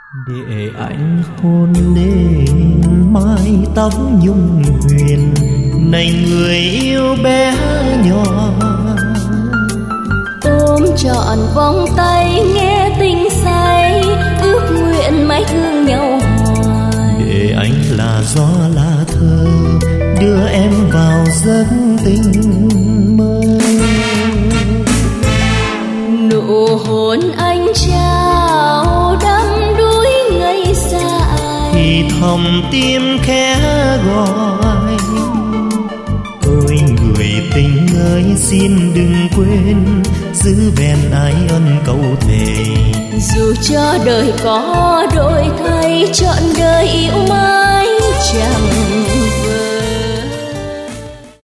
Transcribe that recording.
để anh hôn lên mái tóc nhung huyền. Này người yêu bé nhỏ, ôm trọn vòng tay nghe tình say, ước nguyện mãi thương nhau hoài. để anh là gió lá thơ đưa em vào giấc tình mơ. Nụ hôn anh trao đắm đuối ngây dài, thì thầm tim khẽ gọi. Ôi người tình ơi xin đừng quên, giữ vẹn ái ân câu thề. dù cho đời có đổi thay, trọn đời yêu mãi chẳng